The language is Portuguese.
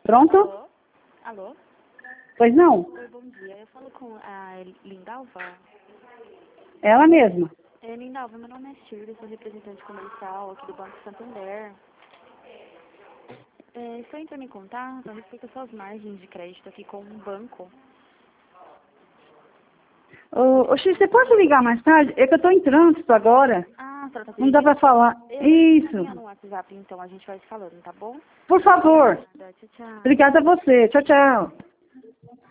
Pronto? Alô? Alô? Pois não? Oi, bom dia. Eu falo com a Lindalva. Ela mesma. Lindalva, meu nome é Shirley, sou representante comercial aqui do Banco Santander. Estou entrando em contato a respeito das suas margens de crédito aqui com o banco. Ô, X, você pode ligar mais tarde? É que eu estou em trânsito agora. Ah, tá Não dá para falar. Eu vou Isso. encaminhar no WhatsApp, então a gente vai se falando, tá bom? Por favor. Obrigada, tchau, tchau. Obrigada a você. Tchau, tchau.